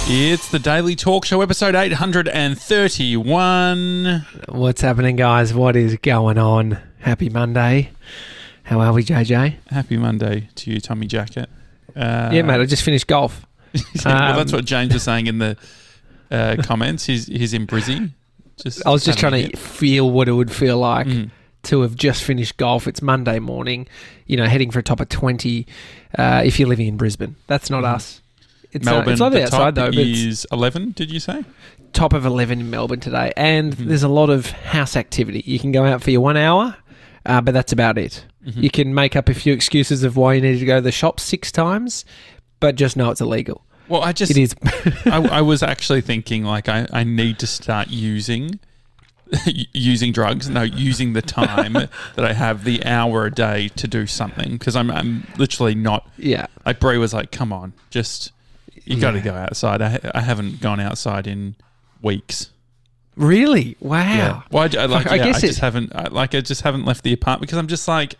It's the Daily Talk Show, episode 831. What's happening, guys? What is going on? Happy Monday. How are we, JJ? Happy Monday to you, Tommy Jacket. Yeah, mate, I just finished golf. Well, that's what James was saying in the comments. He's in Brizzy. I was just trying to feel what it would feel like to have just finished golf. It's Monday morning, heading for a top of 20 if you're living in Brisbane. That's not us. It's Melbourne, it's lovely outside, though. But is 11, did you say? Top of 11 in Melbourne today. And there's a lot of house activity. You can go out for your 1 hour, but that's about it. You can make up a few excuses of why you need to go to the shop 6 times, but just know it's illegal. Well, it is. I was actually thinking, I need to start using drugs. No, using the time that I have, the hour a day, to do something, because I'm literally not. Yeah. Like Brie was like, "Come on, you got to go outside." I haven't gone outside in weeks. Really? Wow. Yeah. Well, I just haven't left the apartment because I'm just like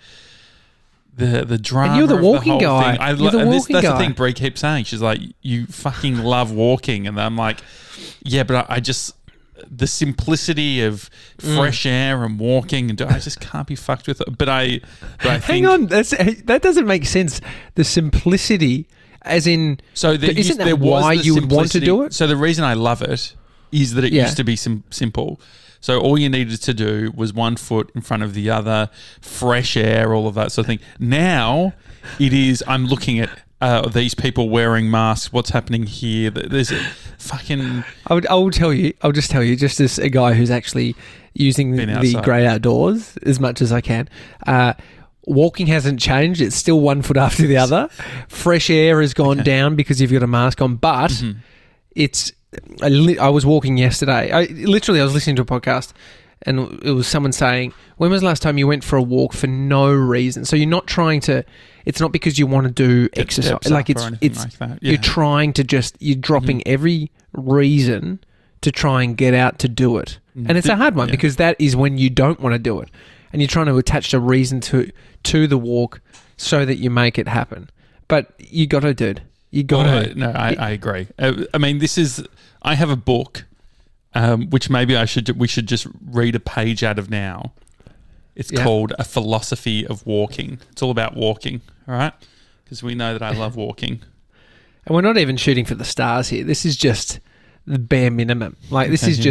the drama. And you're the of walking the whole guy. Thing. That's the thing Brie keeps saying. She's like, "You fucking love walking," and I'm like, "Yeah, but I just." The simplicity of fresh air and walking, and I just can't be fucked with it. But I think, hang on, that doesn't make sense. The simplicity, as in, isn't that why you would want to do it? So the reason I love it is that it used to be simple. So all you needed to do was one foot in front of the other, fresh air, all of that sort of thing. Now it is. I'm looking at. These people wearing masks. What's happening here? There's a fucking. I'll just tell you, just as a guy who's actually using the great outdoors as much as I can. Walking hasn't changed. It's still one foot after the other. Fresh air has gone down because you've got a mask on, but it's. I was walking yesterday. I was listening to a podcast. And it was someone saying, when was the last time you went for a walk for no reason? So you're not trying to, it's not because you want to do exercise. Like it's like that. Yeah. You're trying to you're dropping every reason to try and get out to do it. And it's a hard one because that is when you don't want to do it. And you're trying to attach a reason to the walk so that you make it happen. But you got to, dude. You got to. No, I agree. I mean, I have a book. Which maybe we should just read a page out of now. It's called A Philosophy of Walking. It's all about walking, all right? Because we know that I love walking. And we're not even shooting for the stars here. This is just the bare minimum. I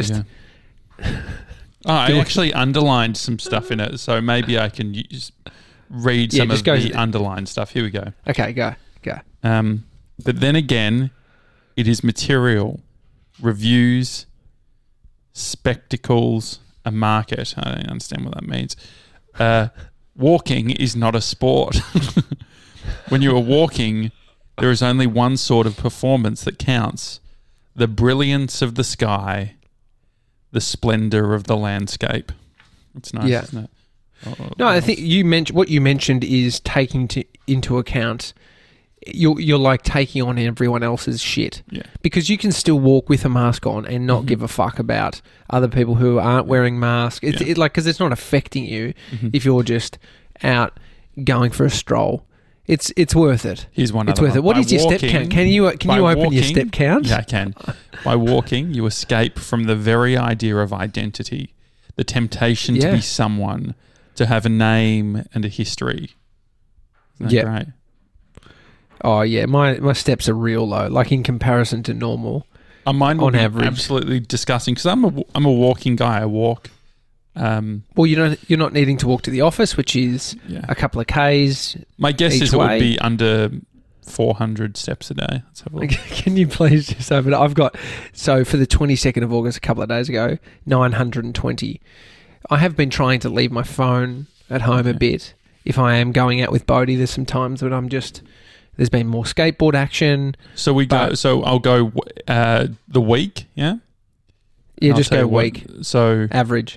actually underlined some stuff in it, so maybe I can read some of the underlined stuff. Here we go. Okay, go. But then again, it is material, reviews, spectacles, a market. I don't understand what that means. Walking is not a sport. When you are walking, there is only one sort of performance that counts: the brilliance of the sky, the splendor of the landscape. It's nice, isn't it? No, I think what you mentioned is taking into account. You're like taking on everyone else's shit. Yeah. Because you can still walk with a mask on and not give a fuck about other people who aren't wearing masks. Because it's not affecting you if you're just out going for a stroll. It's worth it. Here's one. It's worth it. What is your step count? Can you open your step count? Yeah, I can. By walking, you escape from the very idea of identity, the temptation to be someone, to have a name and a history. Isn't that great? Oh, yeah. My steps are real low, like in comparison to normal. Mine on average. Absolutely disgusting because I'm a walking guy. I walk. Well, you're not needing to walk to the office, which is a couple of Ks. My guess is it would be under 400 steps a day. Let's have a look. Can you please just open it? I've got, so for the 22nd of August, a couple of days ago, 920. I have been trying to leave my phone at home a bit. If I am going out with Bodie, there's some times when there's been more skateboard action. So I'll go the week, yeah? Yeah, just go week. So average.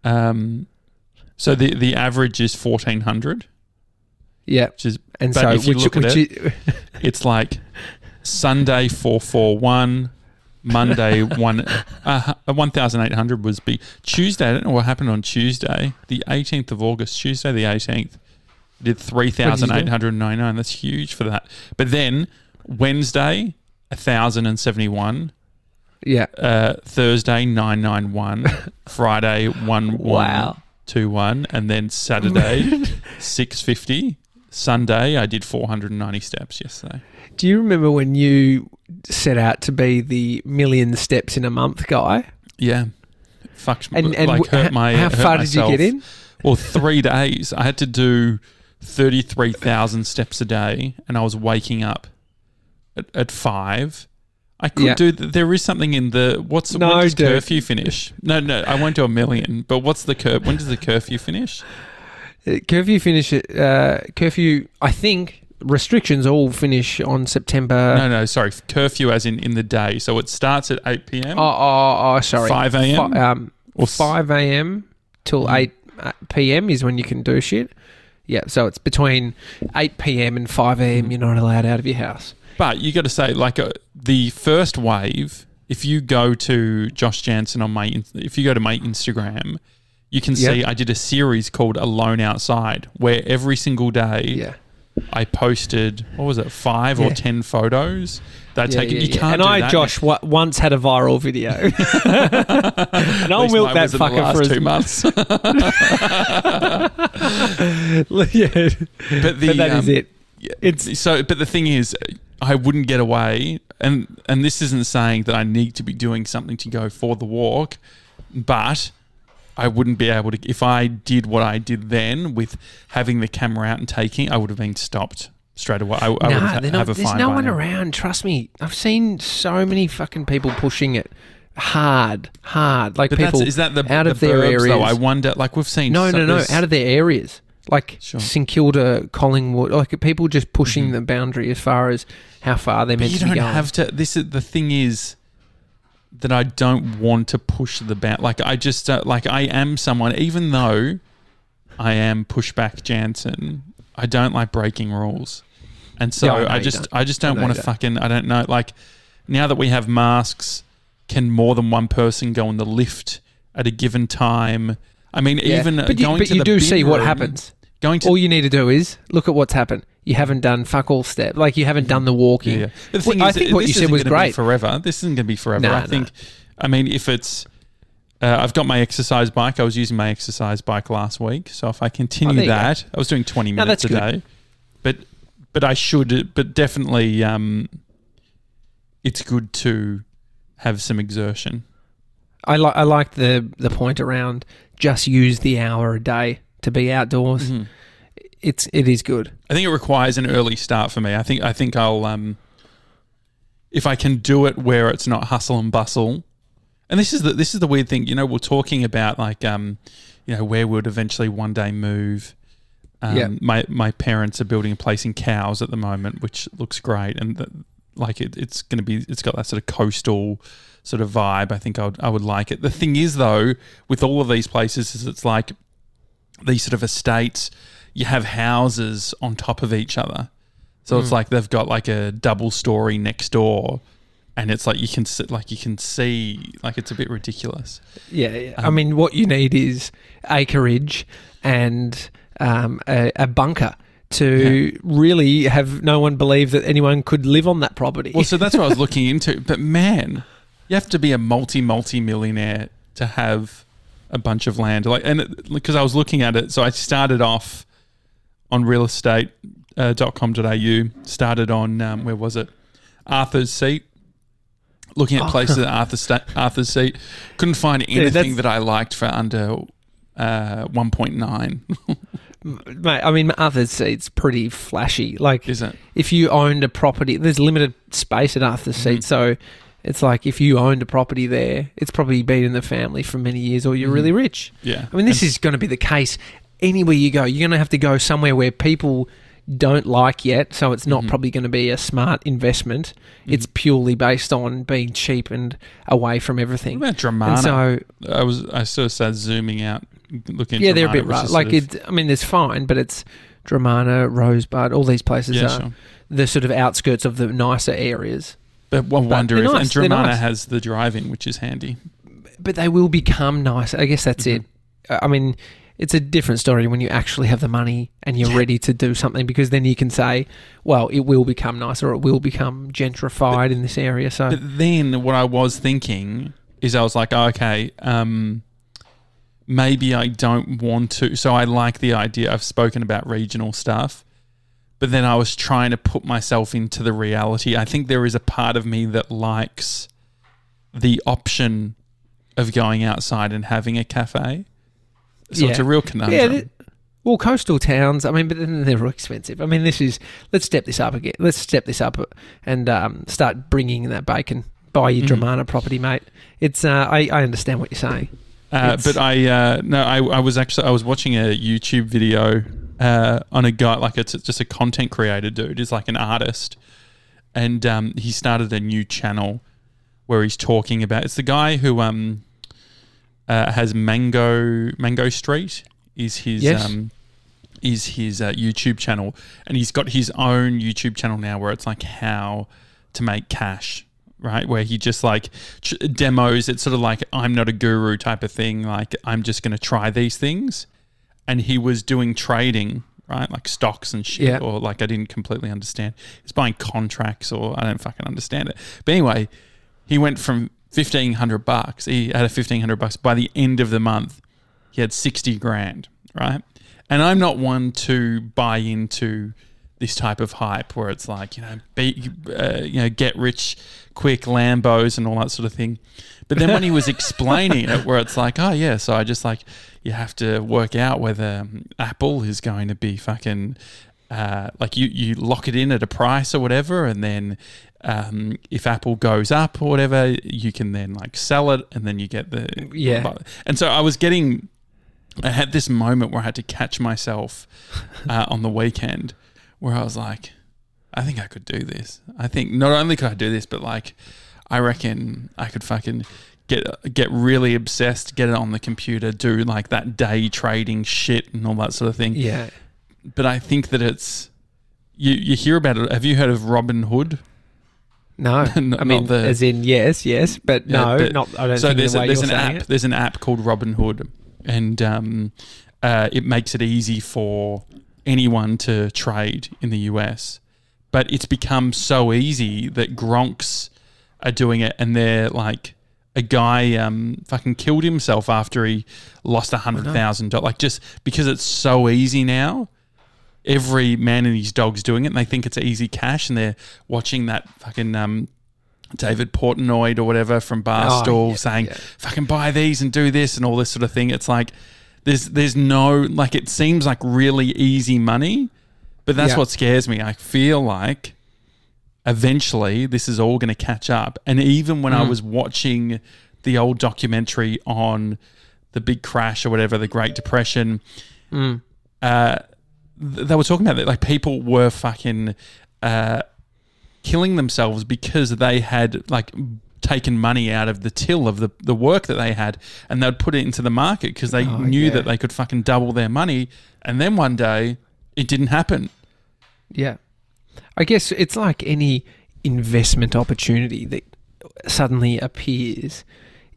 So the average is 1,400. Yeah. Which is, and but so if you look at it, it's like Sunday 441, Monday 1,800 was Tuesday. I don't know what happened on Tuesday, the 18th of August. Tuesday the 18th did 3,899. That's huge for that. But then Wednesday 1,071. Yeah. Thursday 991. Friday 1121, and then Saturday 650. Sunday I did 490 steps yesterday. Do you remember when you set out to be the million steps in a month guy? Yeah. Fucked, and hurt my how far did you get in? Well, 3 days. I had to do 33,000 steps a day, and I was waking up at 5. I could do. There is something in the when does curfew finish? No, I won't do a million. But what's the when does the curfew finish? Curfew finish. Curfew. I think restrictions all finish on September. No, sorry. Curfew as in the day. So it starts at 8 p.m. Oh, sorry. 5 a.m. Or 5 a.m. till 8 p.m. is when you can do shit. Yeah, so it's between 8 p.m. and 5 a.m. You're not allowed out of your house. But you got to say, the first wave, if you go to Josh Jansen if you go to my Instagram, you can see I did a series called Alone Outside, where every single day I posted, 5 or 10 photos that I take. You can't and do I, that. Josh, once had a viral video. And I'll milk that fucker for 2 months. But that is it. But the thing is, I wouldn't get away, and this isn't saying that I need to be doing something to go for the walk, but I wouldn't be able to. If I did what I did then with having the camera out and taking, I would have been stopped straight away. I would have a fine. There's no one around. Trust me, I've seen so many fucking people pushing it hard. Like, but people is that out of their areas. Though I wonder. Like, we've seen no, out of their areas. Like St Kilda, Collingwood, like people just pushing the boundary as far as how far they're meant to be going. You don't have to. This is the thing is that I don't want to push the boundary. Like, I just I am someone, even though I am Pushback Jansen, I don't like breaking rules, and so I just don't want to fucking. I don't know. Like, now that we have masks, can more than one person go in the lift at a given time? I mean, even but going to the you do see room, what happens. All you need to do is look at what's happened. You haven't done fuck all step. Like, you haven't done the walking. Yeah. The thing I think what you said was great. Forever. This isn't going to be forever. I think. I mean, if it's, I've got my exercise bike. I was using my exercise bike last week. So if I continue that, I was doing 20 minutes a day. But I should. But definitely, it's good to have some exertion. I like the point around just use the hour a day to be outdoors. Mm-hmm. It is good. I think it requires an early start for me. I think I'll if I can do it where it's not hustle and bustle. And this is the weird thing. You know, we're talking about where we'd eventually one day move. My parents are building a place in Cowes at the moment, which looks great, and it's going to be. It's got that sort of coastal sort of vibe. I think I would like it. The thing is, though, with all of these places, is it's like these sort of estates. You have houses on top of each other, so it's like they've got like a double story next door, and it's like you can see it's a bit ridiculous. Yeah. I mean, what you need is acreage and a bunker to really have no one believe that anyone could live on that property. Well, so that's what I was looking into. But man, you have to be a multi-millionaire to have a bunch of land. Because I was looking at it, so I started off on realestate.com.au, started on, where was it? Arthur's Seat. Looking at places at Arthur's Seat. Couldn't find anything that I liked for under 1.9. Mate, I mean, Arthur's Seat's pretty flashy. Like, is it? If you owned a property, there's limited space at Arthur's Seat, so it's like if you owned a property there, it's probably been in the family for many years, or you're really rich. Yeah. I mean, this is going to be the case anywhere you go. You're going to have to go somewhere where people don't like yet, so it's not probably going to be a smart investment. It's purely based on being cheap and away from everything. What about Dramana? And so I sort of started zooming out, looking at Dramana. They're a bit rough. There's fine, but it's Dramana, Rosebud, all these places are the sort of outskirts of the nicer areas. But I wonder if... Nice. And Dramana has the driving, which is handy. But they will become nicer. I guess that's it. I mean, it's a different story when you actually have the money and you're ready to do something, because then you can say, well, it will become nice, or it will become gentrified in this area. So, but then what I was thinking is I was like, oh, okay, maybe I don't want to. So I like the idea. I've spoken about regional stuff, but then I was trying to put myself into the reality. I think there is a part of me that likes the option of going outside and having a cafe. So it's a real conundrum. Yeah, well, coastal towns, I mean, but then they're expensive. I mean, let's step this up again. Let's step this up and start bringing that bacon. Buy your Dramana property, mate. It's I understand what you're saying. But I was watching a YouTube video on a guy, like it's just a content creator dude. He's like an artist, and he started a new channel where he's talking about. It's the guy who has Mango Street is his YouTube channel, and he's got his own YouTube channel now where it's like how to make cash, right? Where he just like demos. It's sort of like I'm not a guru type of thing. Like I'm just going to try these things, and he was doing trading, right? Like stocks and shit, or like I didn't completely understand. He's buying contracts, or I don't fucking understand it. But anyway, he went from $1,500. He had $1,500. By the end of the month, he had $60,000, right? And I'm not one to buy into this type of hype where it's like, get rich quick Lambos and all that sort of thing. But then when he was explaining it, where it's like, oh yeah, so I just like, you have to work out whether Apple is going to be fucking like you lock it in at a price or whatever, and then if Apple goes up or whatever, you can then like sell it, and then you get the And so I had this moment where I had to catch myself on the weekend, where I was like, I think I could do this. I think not only could I do this, but like I reckon I could fucking get really obsessed, get it on the computer, do like that day trading shit and all that sort of thing. Yeah. But I think that it's you hear about it. Have you heard of Robinhood? No, as in yes, but no, not. I don't think the way you're saying it. There's an app called Robinhood, and it makes it easy for anyone to trade in the US. But it's become so easy that Gronks are doing it, and they're like, a guy fucking killed himself after he lost $100,000. Like just because it's so easy now. Every man and his dog's doing it, and they think it's easy cash, and they're watching that fucking David Portnoy or whatever from Barstool saying, fucking buy these and do this and all this sort of thing. It's like there's no, like, it seems like really easy money, but that's what scares me. I feel like eventually this is all going to catch up. And even when I was watching the old documentary on the big crash or whatever, the Great Depression, they were talking about that, like people were fucking killing themselves because they had like taken money out of the till of the work that they had, and they'd put it into the market because they knew that they could fucking double their money, and then one day it didn't happen. Yeah. I guess it's like any investment opportunity that suddenly appears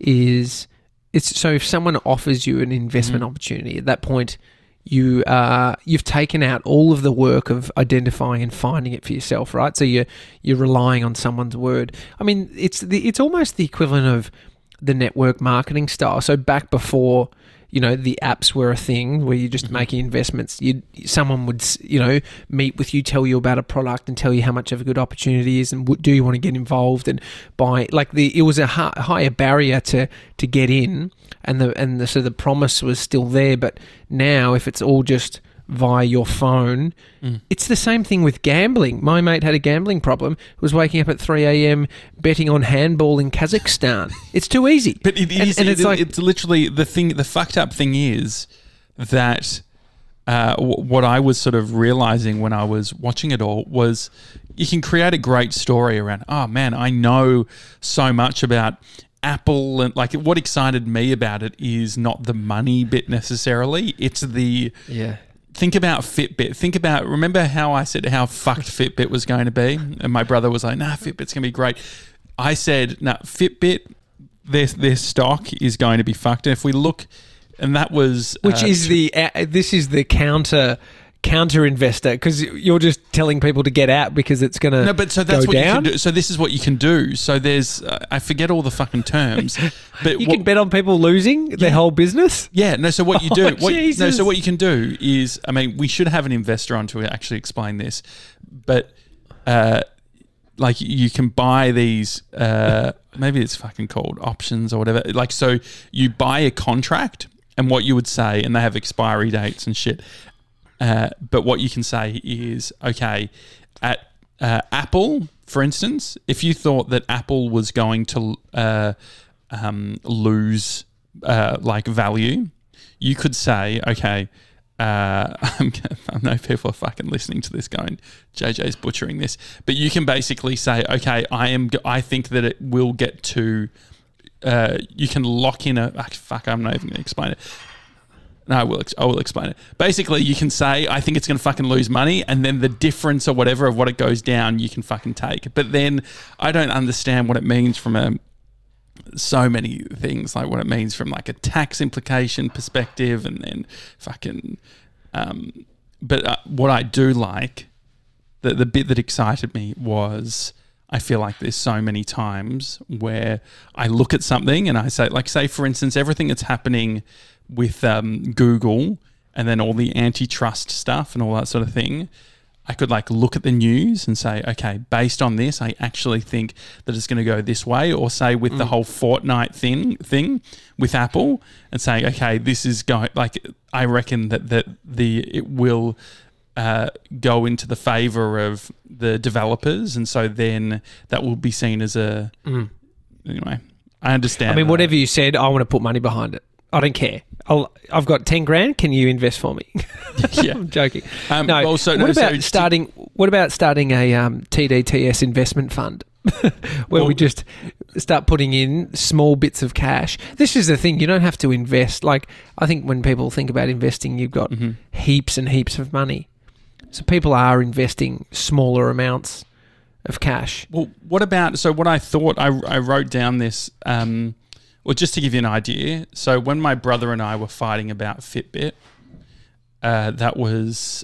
so if someone offers you an investment opportunity, at that point you've taken out all of the work of identifying and finding it for yourself, right? So you're relying on someone's word. I mean, it's almost the equivalent of the network marketing style. So back before, the apps were a thing where you're just making investments, someone would, meet with you, tell you about a product and tell you how much of a good opportunity is and do you want to get involved and buy. Like it was a higher barrier to get in, and the promise was still there. But now, if it's all just via your phone, it's the same thing with gambling. My mate had a gambling problem. Was waking up at 3 a.m. betting on handball in Kazakhstan. It's too easy. But it is. And it's literally the thing. The fucked up thing is that what I was sort of realizing when I was watching it all was you can create a great story around, oh man, I know so much about Apple, and like what excited me about it is not the money bit necessarily. It's the Think about Fitbit. Remember how I said how fucked Fitbit was going to be? And my brother was like, nah, Fitbit's going to be great. I said, nah, Fitbit, their stock is going to be fucked. And if we look And that was... Which is this is the counter investor, because you're just telling people to get out because it's going to No, but so that's go what down. you can do. So this is what you can do. So there's... I forget all the fucking terms. But you can bet on people losing their whole business? Yeah, no, so what you do... Jesus. So what you can do is... I mean, we should have an investor on to actually explain this. But... like you can buy these, maybe it's fucking called options or whatever. Like, so you buy a contract and what you would say, and they have expiry dates and shit. But what you can say is, okay, at Apple, for instance, if you thought that Apple was going to lose like value, you could say, okay, I know people are fucking listening to this going, JJ's butchering this, but you can basically say, okay, I think that it will get to, you can lock in I'm not even going to explain it. No, I will explain it. Basically, you can say, I think it's going to fucking lose money, and then the difference or whatever of what it goes down, you can fucking take. But then I don't understand what it means from so many things, like what it means from like a tax implication perspective, and then fucking but what I do like, the bit that excited me was, I feel like there's so many times where I look at something and I say, like, say for instance, everything that's happening with Google and then all the antitrust stuff and all that sort of thing, I could like look at the news and say, okay, based on this, I actually think that it's going to go this way. Or say with the whole Fortnite thing with Apple, and saying, okay, this is going, like, I reckon that it will go into the favor of the developers, and so then that will be seen as a anyway. I understand. I mean, whatever you said, I want to put money behind it. I don't care. I've got 10 grand. Can you invest for me? Yeah, I'm joking. What about starting a TDTS investment fund where we just start putting in small bits of cash? This is the thing. You don't have to invest. Like, I think when people think about investing, you've got heaps and heaps of money. So people are investing smaller amounts of cash. Well, what about? So what I thought, I wrote down this. Well, just to give you an idea, so when my brother and I were fighting about Fitbit, that was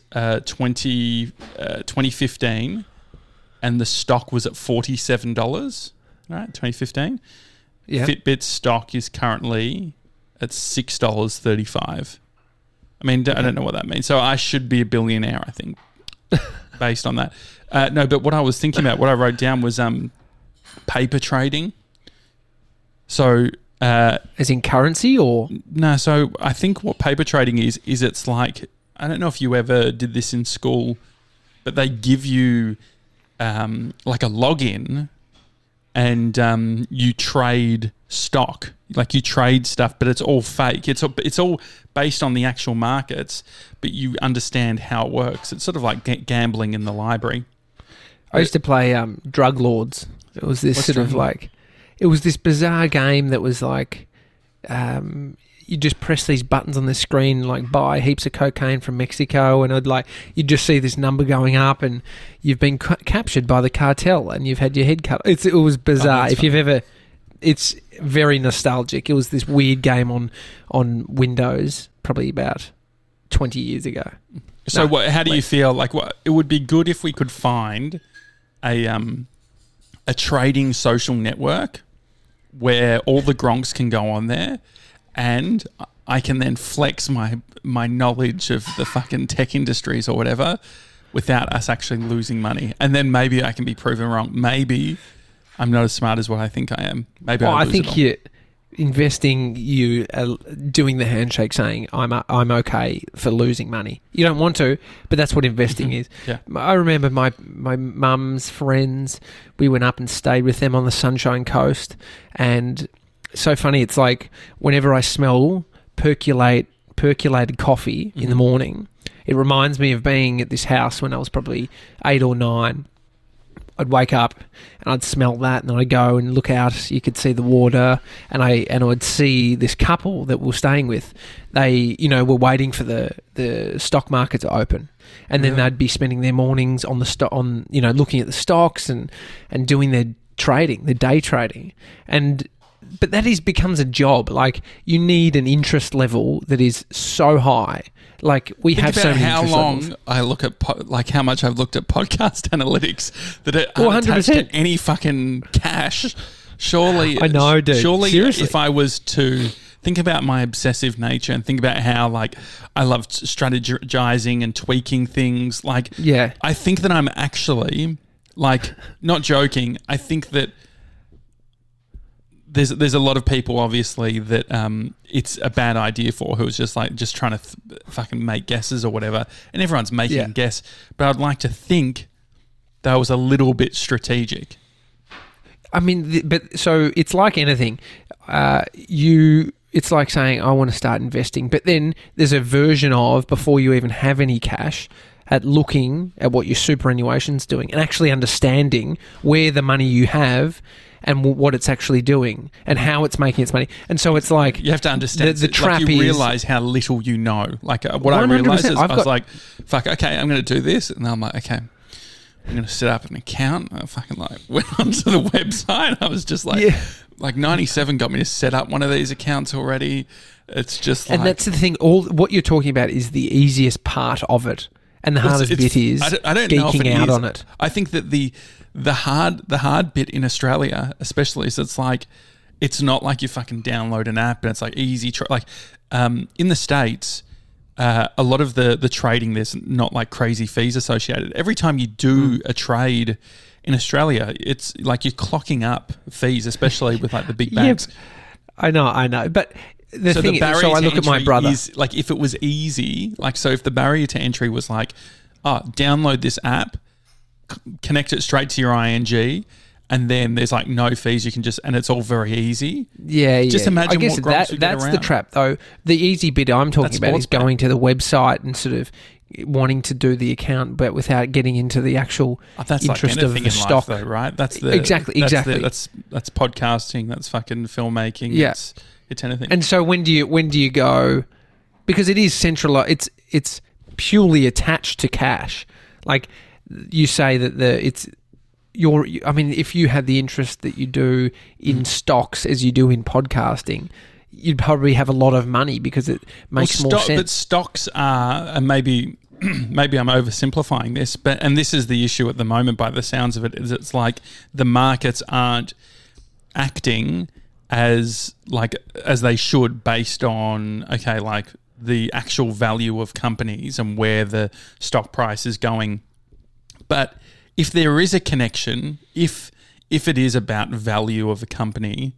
2015, and the stock was at $47, right, 2015. Yeah. Fitbit's stock is currently at $6.35. I mean, I don't know what that means. So I should be a billionaire, I think, based on that. No, but what I was thinking about, what I wrote down was paper trading. So... as in currency or? No, so I think what paper trading is it's like, I don't know if you ever did this in school, but they give you like a login and you trade stock. Like you trade stuff, but it's all fake. It's all based on the actual markets, but you understand how it works. It's sort of like gambling in the library. I used to play Drug Lords. It was this it was this bizarre game that was like, you just press these buttons on the screen, like buy heaps of cocaine from Mexico, and you'd just see this number going up, and you've been captured by the cartel, and you've had your head cut. It was bizarre. If you've ever, it's very nostalgic. It was this weird game on Windows, probably about 20 years ago. So how do you feel? Like, it would be good if we could find a trading social network where all the gronks can go on there, and I can then flex my knowledge of the fucking tech industries or whatever without us actually losing money. And then maybe I can be proven wrong. Maybe I'm not as smart as what I think I am. Maybe I think you're investing, doing the handshake saying, I'm okay for losing money. You don't want to, but that's what investing is. Yeah. I remember my mum's friends, we went up and stayed with them on the Sunshine Coast, and so funny, it's like whenever I smell percolated coffee in the morning, it reminds me of being at this house when I was probably 8 or 9. I'd wake up and I'd smell that, and then I'd go and look out. You could see the water, and I'd see this couple that we were staying with. They, were waiting for the stock market to open, and then they'd be spending their mornings on looking at the stocks and doing their trading, their day trading. And but that becomes a job. Like, you need an interest level that is so high. Like, we have so many interest levels. How long I look at, how much I've looked at podcast analytics that it aren't attached to any fucking cash. Surely, I know, dude. Surely, seriously, if I was to think about my obsessive nature and think about how, like, I love strategizing and tweaking things, like, I think that I'm actually, like, not joking. I think that there's a lot of people, obviously, that it's a bad idea for, who's just trying to fucking make guesses or whatever, and everyone's making a guess. But I'd like to think that was a little bit strategic. I mean, so it's like anything. It's like saying, I want to start investing. But then there's a version of, before you even have any cash, at looking at what your superannuation's doing and actually understanding where the money you have and what it's actually doing and how it's making its money. And so it's like... You have to understand. The trap is... You realise how little you know. Like, what I realised is, I was like, fuck, okay, I'm going to do this. And then I'm like, okay, I'm going to set up an account. And I fucking, like, went onto the website. I was just like... Like 97 got me to set up one of these accounts already. It's just like... And that's the thing. What you're talking about is the easiest part of it. And the hardest bit is I don't geeking out on it. I think that the hard bit in Australia, especially, is it's not like you fucking download an app and it's like easy. In the States, a lot of the trading, there's not like crazy fees associated. Every time you do a trade in Australia, it's like you're clocking up fees, especially with like the big banks. I know. But the thing is, I look at my brother. Is, like, if it was easy, like, so if the barrier to entry was like, download this app, connect it straight to your ING, and then there's like no fees, you can just, and it's all very easy. Yeah. Just imagine what grumps you get around. That's the trap, though. The easy bit I'm talking about is going to the website and sort of wanting to do the account, but without getting into the actual interest of the stock, life, though, right? That's exactly. That's podcasting. That's fucking filmmaking. Yeah, it's anything. And so when do you go? Because it is centralized. It's purely attached to cash. Like you say that I mean, if you had the interest that you do in stocks as you do in podcasting, you'd probably have a lot of money because it makes more sense. But stocks are, and maybe I'm oversimplifying this, and this is the issue at the moment by the sounds of it, is it's like the markets aren't acting as they should based on, okay, like the actual value of companies and where the stock price is going. But if there is a connection, if it is about value of a company,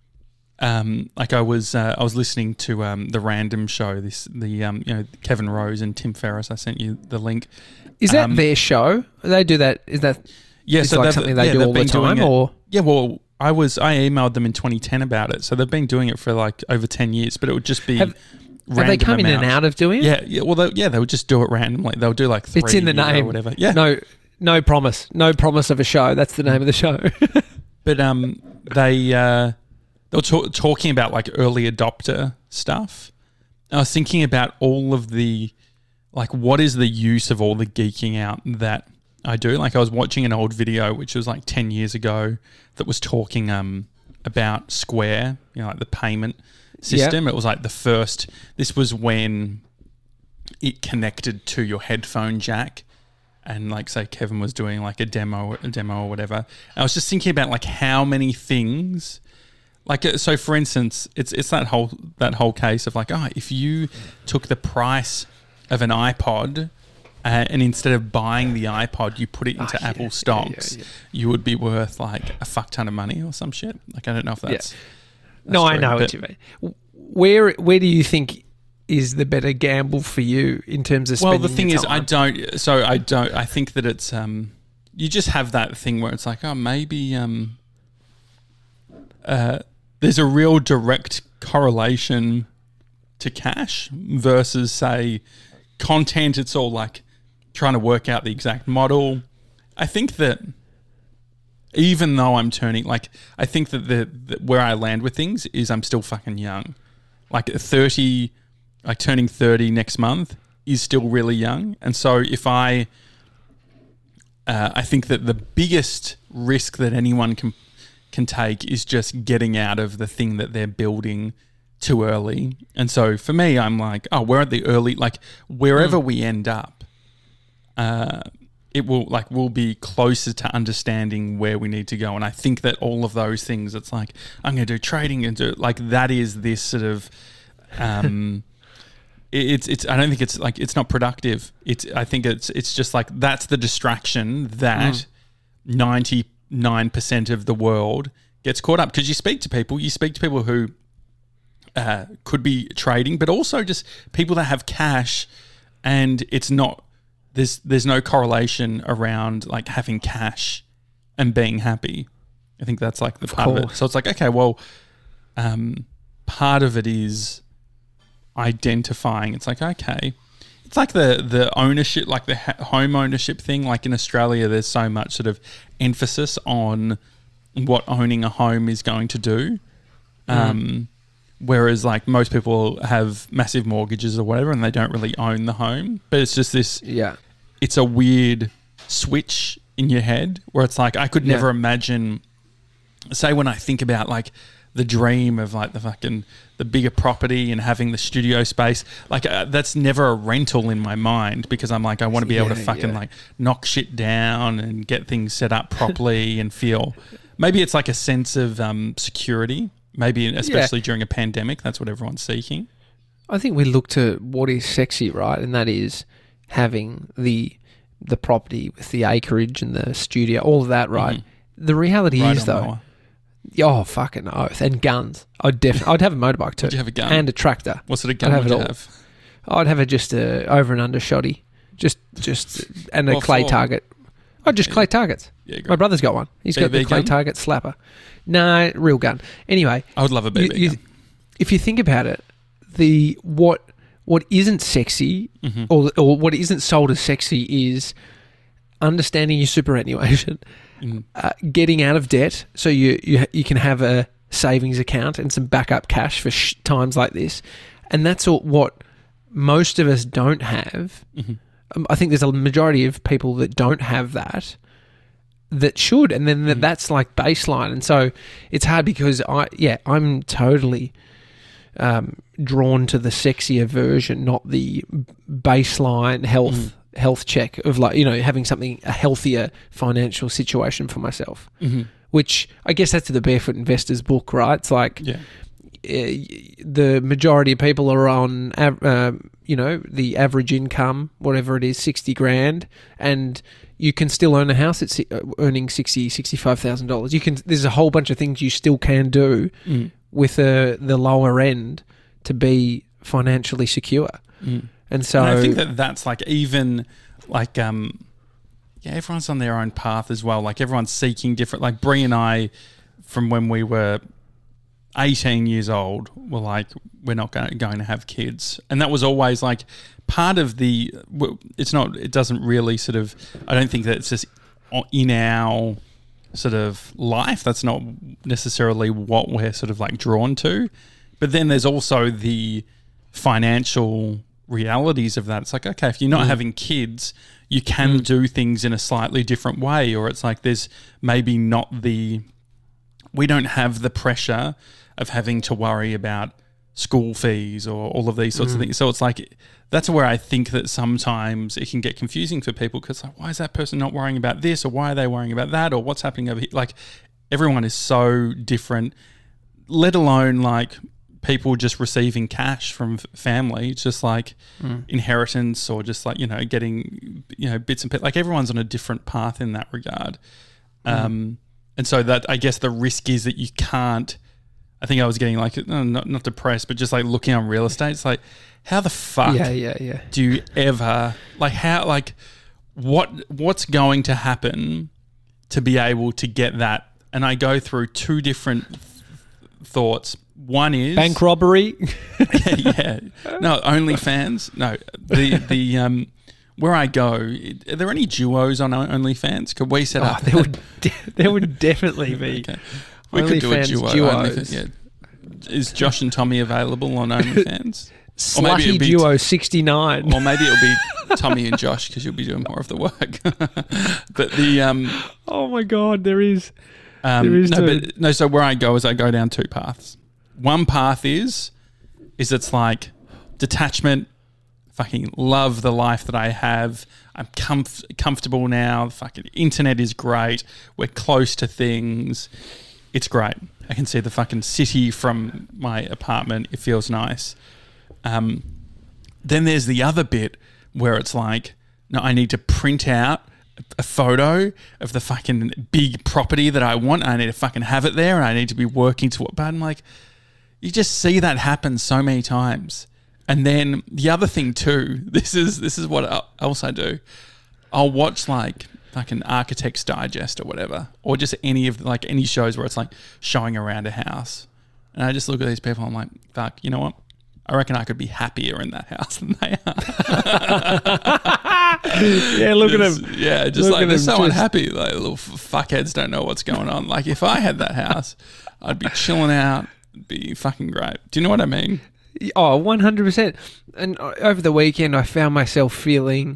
like I was listening to the Random Show, Kevin Rose and Tim Ferriss. I sent you the link. Is that their show? They do that? Is that something they do all the time? Or I emailed them in 2010 about it. So they've been doing it for like over 10 years. But it would just be have they come in and out of doing it? Yeah. Well, they would just do it randomly. They'll do like 3 it's in the name or whatever. Yeah. No promise of a show. That's the name of the show. But they were talking about like early adopter stuff. I was thinking about all of the, like, what is the use of all the geeking out that I do? Like, I was watching an old video, which was like 10 years ago, that was talking about Square, like the payment system. Yep. It was like this was when it connected to your headphone jack. And like, say Kevin was doing like a demo or whatever. And I was just thinking about like how many things, like, so for instance, it's that whole case of like, if you took the price of an iPod and instead of buying the iPod, you put it into Apple stocks, you would be worth like a fuck ton of money or some shit. Like, I don't know if that's no, true, I know what you mean. Where do you think is the better gamble for you in terms of spending? Well, the thing your is, time? I think that it's you just have that thing where it's like, maybe there's a real direct correlation to cash versus, say, content. It's all like trying to work out the exact model. I think that even though I'm turning, like, I think that where I land with things is I'm still fucking young. Like 30, like turning 30 next month is still really young. And so if I think that the biggest risk that anyone can take is just getting out of the thing that they're building too early. And so for me, I'm like, oh, we're at the early, like wherever we end up, it will like we'll be closer to understanding where we need to go. And I think that all of those things, it's like I'm going to do trading and do like that is this sort of it's I don't think it's like it's not productive. I think it's just like that's the distraction that 99% of the world gets caught up, because you speak to people who could be trading, but also just people that have cash, and it's not there's no correlation around like having cash and being happy. I think that's like the part of it. So it's like, okay, well, part of it is identifying. It's like, okay, it's like the ownership, like the home ownership thing. Like in Australia, there's so much sort of emphasis on what owning a home is going to do. Whereas like most people have massive mortgages or whatever and they don't really own the home. But it's just this, it's a weird switch in your head where it's like, I could never imagine, say when I think about like the dream of like the bigger property and having the studio space, like that's never a rental in my mind, because I'm like, I want to be able to fucking like knock shit down and get things set up properly and feel, maybe it's like a sense of security. Maybe especially during a pandemic, that's what everyone's seeking. I think we look to what is sexy, right? And that is having the property with the acreage and the studio, all of that, right? The reality is, though, fucking oath, and guns. I'd have a motorbike too. Would you have a gun? And a tractor. What sort of gun would you have? I'd have just a over and under shotty, and a clay target. Just clay targets. Yeah, my brother's got one. He's got the clay target slapper. No, real gun. Anyway, I would love a BB gun. If you think about it, what isn't sexy or what isn't sold as sexy is understanding your superannuation, getting out of debt so you can have a savings account and some backup cash for times like this, and that's what most of us don't have. I think there's a majority of people that don't have that should, and then that's like baseline. And so it's hard because I'm totally drawn to the sexier version, not the baseline health check of like, having a healthier financial situation for myself, which I guess that's the Barefoot Investors book, right? It's like the majority of people are on the average income, whatever it is, 60 grand, and you can still own a house at earning $65,000. There's a whole bunch of things you still can do with the lower end to be financially secure. And so I think that's like, even like everyone's on their own path as well. Like everyone's seeking different. Like Brie and I, from when we were 18 years old, were like, we're not going to have kids, and that was always like part of the. It doesn't really sort of. I don't think that it's just in our sort of life. That's not necessarily what we're sort of like drawn to. But then there's also the financial realities of that. It's like, okay, if you're not having kids, you can do things in a slightly different way, or it's like there's maybe not we don't have the pressure of having to worry about school fees or all of these sorts of things. So it's like, that's where I think that sometimes it can get confusing for people, because like, why is that person not worrying about this, or why are they worrying about that, or what's happening over here? Like everyone is so different, let alone like people just receiving cash from family, just like inheritance, or just like, getting, bits and bits. Like everyone's on a different path in that regard. And so that, I guess the risk is that you can't, I think I was getting like, not depressed, but just like looking on real estate. It's like, how the fuck do you ever, like how, like what's going to happen to be able to get that? And I go through two different thoughts. One is bank robbery. No, OnlyFans. No, the where I go, are there any duos on OnlyFans? Could we set up? There would definitely be. Okay. We could do a duo. Is Josh and Tommy available on OnlyFans? Slutty Duo 69. Or maybe it'll be Tommy and Josh, because you'll be doing more of the work. But oh my God, there is. So where I go is I go down two paths. One path is it's like detachment. Fucking love the life that I have. I'm comfortable now. The fucking internet is great. We're close to things. It's great. I can see the fucking city from my apartment. It feels nice. Then there's the other bit where it's like, no, I need to print out a photo of the fucking big property that I want. I need to fucking have it there. I need to be working to it. But I'm like, you just see that happen so many times. And then the other thing too, this is what else I do. I'll watch like fucking Architect's Digest or whatever, or just any shows where it's like showing around a house. And I just look at these people and I'm like, fuck, you know what? I reckon I could be happier in that house than they are. Yeah, look at them. Yeah, just like they're so unhappy. Like little fuckheads don't know what's going on. Like if I had that house, I'd be chilling out. It'd be fucking great. Do you know what I mean? Oh, 100%. And over the weekend, I found myself feeling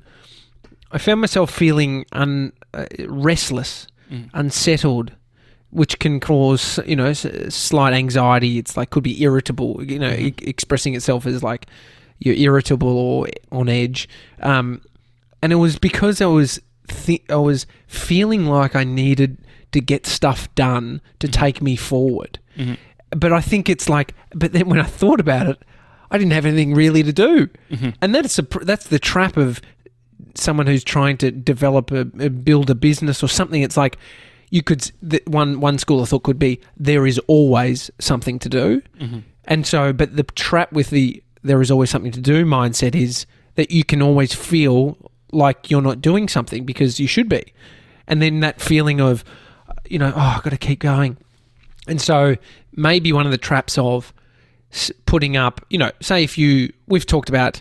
restless, unsettled, which can cause, slight anxiety. It's like could be irritable, expressing itself as like you're irritable or on edge. And it was because I was feeling like I needed to get stuff done to take me forward. Mm-hmm. But I think it's like, but then when I thought about it, I didn't have anything really to do. Mm-hmm. And that's the trap of someone who's trying to develop build a business or something. It's like one school of thought could be there is always something to do. Mm-hmm. And so, but the trap with there is always something to do mindset is that you can always feel like you're not doing something because you should be. And then that feeling of, I've got to keep going. And so maybe one of the traps of putting up, say we've talked about,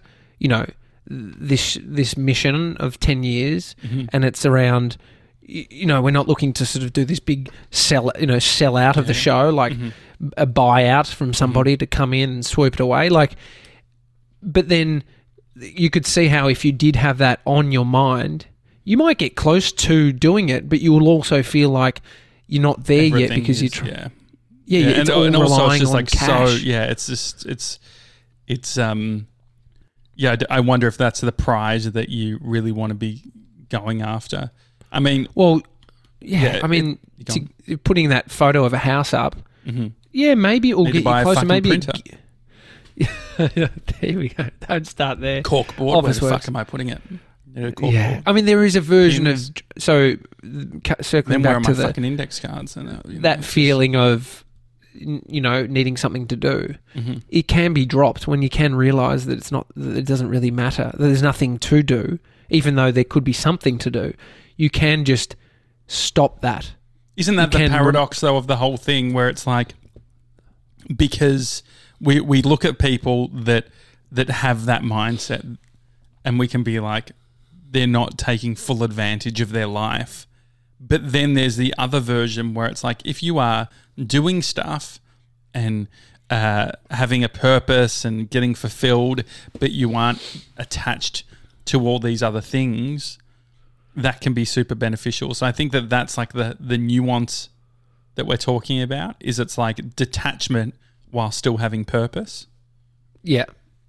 this mission of 10 years mm-hmm. and it's around, we're not looking to sort of do this big sell out of the show, like mm-hmm. a buyout from somebody mm-hmm. to come in and swoop it away. Like, but then you could see how if you did have that on your mind, you might get close to doing it, but you will also feel like you're not there yet because it's all and also relying it's just on like cash. I wonder if that's the prize that you really want to be going after. I mean, putting that photo of a house up, mm-hmm. Maybe it will get you closer. Maybe there we go. Don't start there. Corkboard. Where the fuck am I putting it? I mean, there is a version of circling back to the fucking index cards and that feeling of needing something to do. Mm-hmm. It can be dropped when you can realise that it doesn't really matter. That there's nothing to do, even though there could be something to do. You can just stop that. Isn't that the paradox though of the whole thing, where it's like because we look at people that have that mindset, and we can be like, they're not taking full advantage of their life. But then there's the other version where it's like, if you are doing stuff and having a purpose and getting fulfilled, but you aren't attached to all these other things, that can be super beneficial. So I think that's like the nuance that we're talking about, is it's like detachment while still having purpose. Yeah.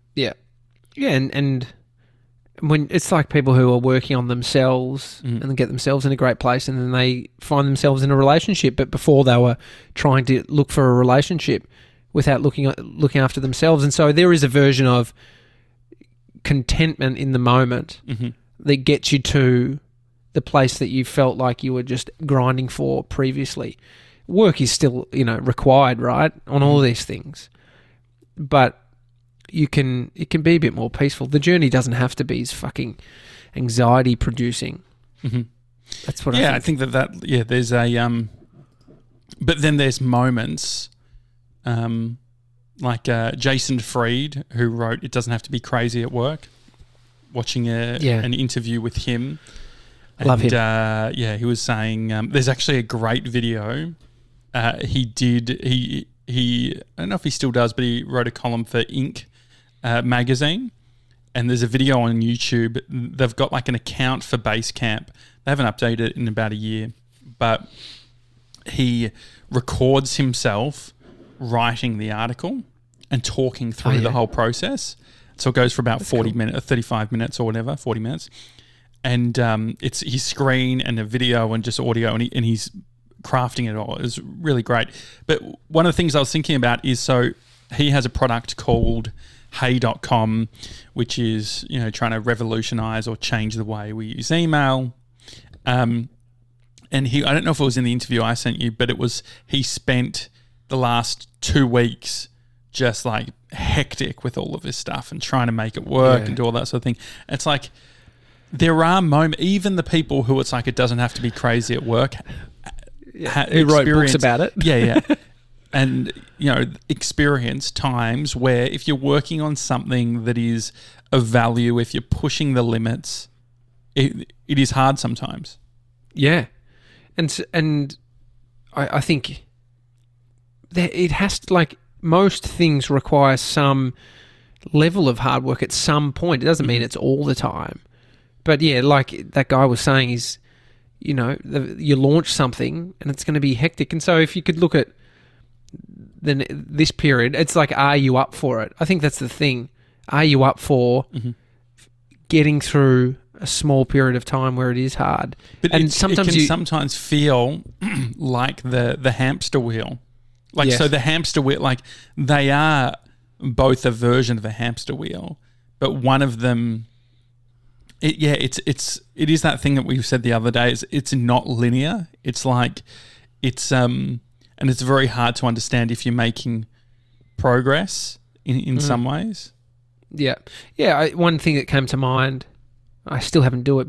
And when it's like people who are working on themselves and then get themselves in a great place, and then they find themselves in a relationship, but before they were trying to look for a relationship without looking after themselves. And so there is a version of contentment in the moment mm-hmm. that gets you to the place that you felt like you were just grinding for previously. Work is still, required, right, on all these things, but it can be a bit more peaceful. The journey doesn't have to be as fucking anxiety producing. Mm-hmm. That's what I think. Yeah, I think that there's a but then there's moments like Jason Fried, who wrote It Doesn't Have to Be Crazy at Work, watching an interview with him. Love him. He was saying there's actually a great video he I don't know if he still does, but he wrote a column for Inc. Magazine, and there's a video on YouTube. They've got like an account for Basecamp. They haven't updated it in about a year, but he records himself writing the article and talking through the whole process. So it goes for about 35 minutes or whatever, 40 minutes. And it's his screen and a video and just audio, and he's crafting it all. It's really great. But one of the things I was thinking about is, so he has a product called Hey.com, which is, trying to revolutionize or change the way we use email. And I don't know if it was in the interview I sent you, but he spent the last 2 weeks just like hectic with all of this stuff and trying to make it work and do all that sort of thing. It's like, there are moments, even the people who it's like it doesn't have to be crazy at work. Who wrote books about it. Yeah. And, experience times where if you're working on something that is of value, if you're pushing the limits, it is hard sometimes. Yeah. And I think that it has to, like, most things require some level of hard work at some point. It doesn't mean it's all the time. But yeah, like that guy was saying, is, you launch something and it's going to be hectic. And so if you could look at this period, it's like, are you up for it? I think that's the thing. Are you up for getting through a small period of time where it is hard? But it can sometimes feel like the hamster wheel. Like, so the hamster wheel, like, they are both a version of a hamster wheel, but one of them, it is that thing that we've said the other day, is it's not linear. It's like, and it's very hard to understand if you're making progress in some ways. Yeah. Yeah. One thing that came to mind, I still haven't done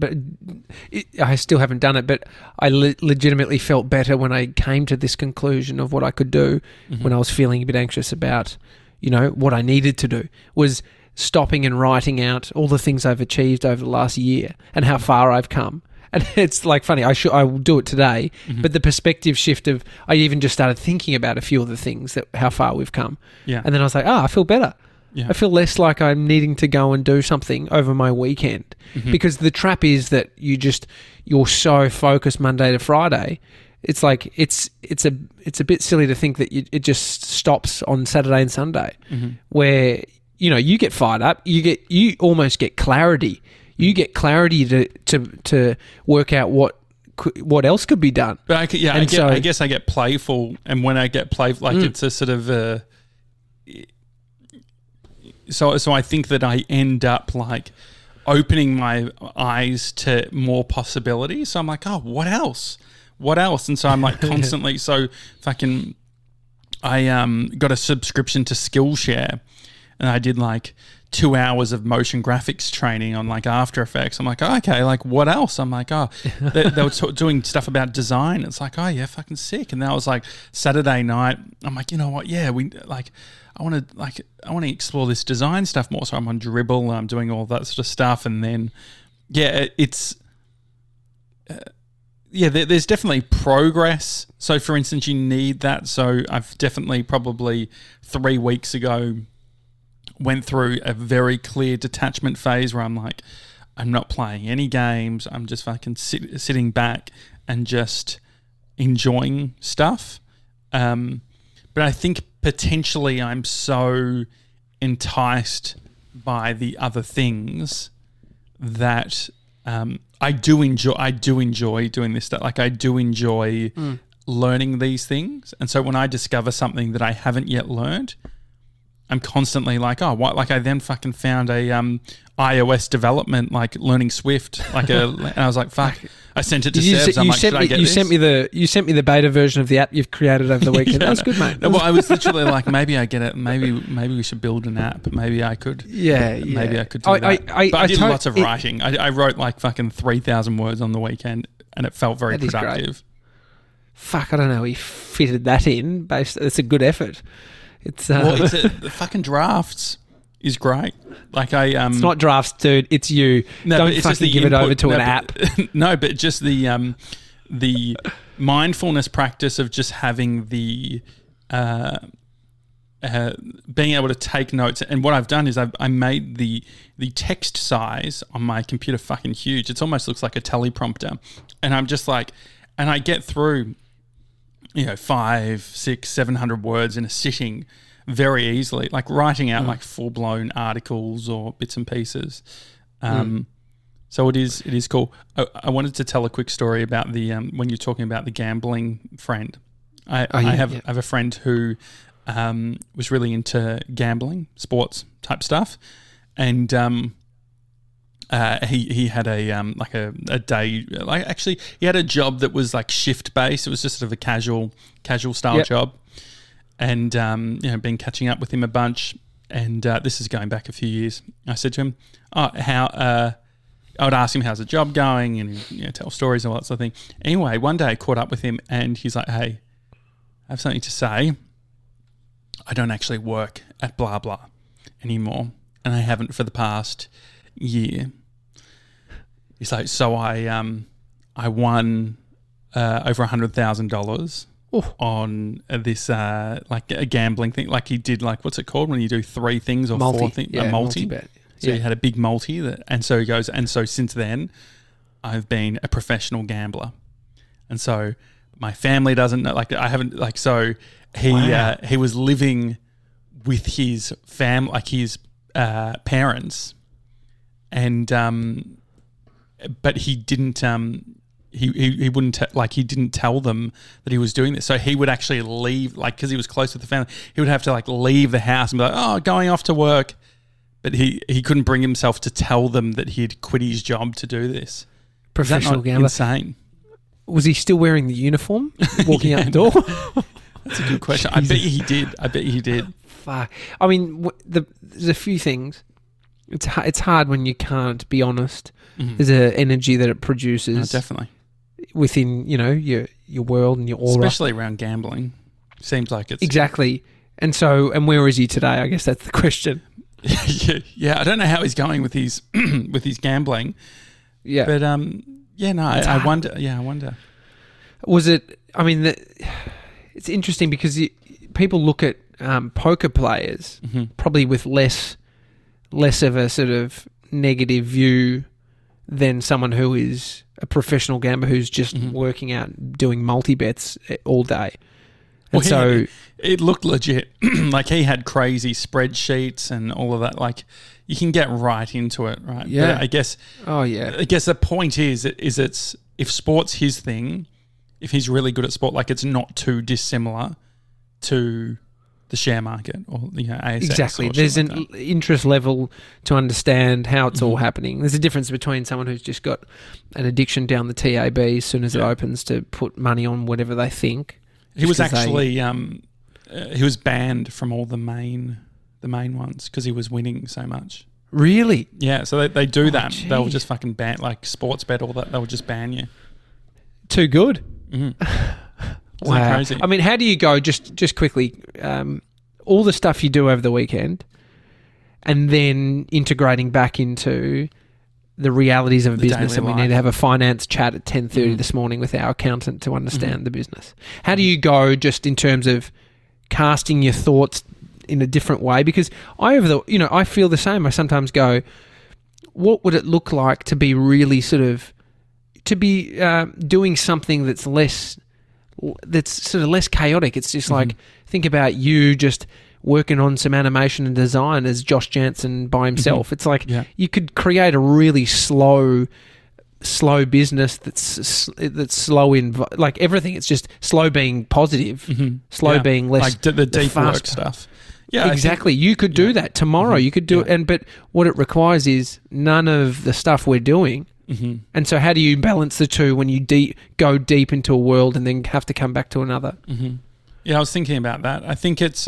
it, but I legitimately felt better when I came to this conclusion of what I could do when I was feeling a bit anxious about, what I needed to do, was stopping and writing out all the things I've achieved over the last year and how far I've come. And it's like funny, I will do it today, but the perspective shift of, I even just started thinking about a few of the things, how far we've come. Yeah. And then I was like, I feel better. Yeah. I feel less like I'm needing to go and do something over my weekend, because the trap is that you're so focused Monday to Friday. It's like it's a bit silly to think that it just stops on Saturday and Sunday, where you get fired up, you almost get clarity. You get clarity to work out what else could be done. But I guess I get playful, and when I get playful, like it's a sort of So I think that I end up like opening my eyes to more possibilities. So I'm like, oh, what else? And so I'm like constantly. So I got a subscription to Skillshare, and I did like 2 hours of motion graphics training on like After Effects. I'm like, oh, okay, like what else? I'm like, oh, they were doing stuff about design. It's like, oh yeah, fucking sick. And that was like Saturday night. I'm like, you know what? Yeah, I want to explore this design stuff more. So I'm on Dribbble, I'm doing all that sort of stuff, and then there's definitely progress. So for instance, you need that. So I've definitely probably 3 weeks ago went through a very clear detachment phase where I'm like, I'm not playing any games. I'm just fucking sitting back and just enjoying stuff. But I think potentially I'm so enticed by the other things that I do enjoy doing this stuff. Like I do enjoy learning these things. And so when I discover something that I haven't yet learned, I'm constantly like, oh, what? Like I then fucking found a iOS development, like learning Swift, and I was like, fuck. I sent it to Sebs. I'm like, should I get this? You sent me the beta version of the app you've created over the weekend. That was good, mate. No, well, I was literally like, maybe I get it. Maybe we should build an app. Maybe I could. Yeah. Maybe I could do that. But I did lots of writing. I wrote like fucking 3,000 words on the weekend, and it felt very productive. Fuck, I don't know. He fitted that in. It's a good effort. It's the fucking drafts is great. Like it's not drafts, dude. It's you. No, don't fucking give it over to an app. No, but just the mindfulness practice of just having the being able to take notes. And what I've done is I made the text size on my computer fucking huge. It almost looks like a teleprompter. And I'm just like, and I get through 500, 600, 700 words in a sitting very easily, like writing out like full-blown articles or bits and pieces. So it is cool. I wanted to tell a quick story about the when you're talking about the gambling friend. I have a friend who was really into gambling, sports type stuff, and he had a day, like actually he had a job that was like shift based. It was just sort of a casual style job, and been catching up with him a bunch. And this is going back a few years. I said to him, I would ask him how's the job going, and he'd tell stories and all that sort of thing. Anyway, one day I caught up with him, and he's like, "Hey, I have something to say. I don't actually work at blah blah anymore, and I haven't for the past year." He's like, "So I won over $100,000 on this like a gambling thing. Like he did, like what's it called when you do 3 things or 4 things? A multi-bet. So he had a big multi, and so he goes, and so since then, I've been a professional gambler, and so my family doesn't know. Like I haven't, like so he was living with his like his parents, and but he didn't he wouldn't he didn't tell them that he was doing this. So he would actually leave, like because he was close with the family, he would have to like leave the house and be like, "Oh, going off to work." But he couldn't bring himself to tell them that he had quit his job to do this. Professional gambler. Insane. Was he still wearing the uniform walking out the door? That's a good question. I bet he did. Fuck. I mean, there's a few things. It's hard when you can't be honest. Mm-hmm. There's an energy that it produces. Definitely. Within, your world and your aura. Especially around gambling. Seems like it's... Exactly. And where is he today? I guess that's the question. Yeah, I don't know how he's going with his gambling. Yeah, but I wonder. Yeah, I wonder. Was it? I mean, it's interesting because people look at poker players probably with less of a sort of negative view than someone who is a professional gambler who's just working out doing multi-bets all day. And it looked legit. Like he had crazy spreadsheets and all of that. Like you can get right into it, right? Yeah. But I guess. Oh yeah. I guess the point is it's if sport's his thing, if he's really good at sport, like it's not too dissimilar to the share market or ASX. Exactly. There's an interest level to understand how it's all happening. There's a difference between someone who's just got an addiction down the TAB as soon as it opens to put money on whatever they think. He was actually he was banned from all the main ones because he was winning so much. Really? Yeah. So they do that. Geez. They'll just fucking ban like sports bet, all that. They'll just ban you. Too good. Mm-hmm. Wow. Crazy? I mean, how do you go? Just quickly, all the stuff you do over the weekend, and then integrating back into the realities of a business, and we need to have a finance chat at 10:30 this morning with our accountant to understand the business. How do you go just in terms of casting your thoughts in a different way? Because I feel the same. I sometimes go, what would it look like to be really doing something that's sort of less chaotic? It's just like, think about you just working on some animation and design as Josh Jansen by himself. It's like you could create a really slow business that's slow in like everything. It's just slow being positive, slow being less like the deep work stuff. Yeah, exactly. You could do that tomorrow. You could do it, but what it requires is none of the stuff we're doing. And so, how do you balance the two when you go deep into a world and then have to come back to another? Yeah, I was thinking about that. I think it's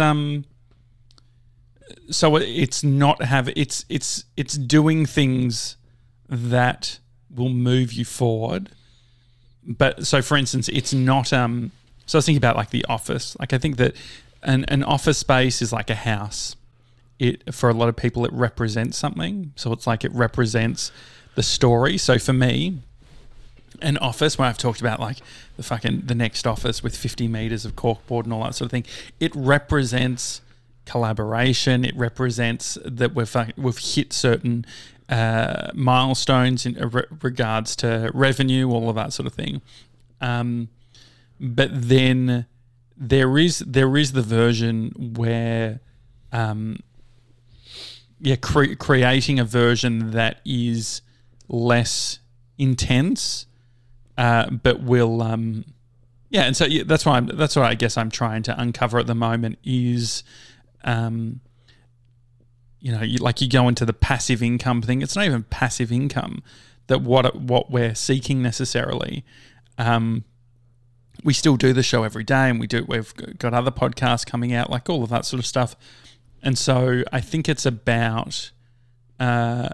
so it's not it's doing things that will move you forward. But so, for instance, it's not. So I was thinking about like the office. Like I think that an office space is like a house. For a lot of people, it represents something. So it's like it represents the story. So for me, an office where I've talked about like the next office with 50 meters of corkboard and all that sort of thing, it represents collaboration. It represents that we've hit certain milestones in regards to revenue, all of that sort of thing. But then there is the version where, creating a version that is less intense, but will, and so that's what I guess I'm trying to uncover at the moment is, you go into the passive income thing. It's not even passive income that what we're seeking necessarily. We still do the show every day, and we've got other podcasts coming out, like all of that sort of stuff. And so I think it's about, what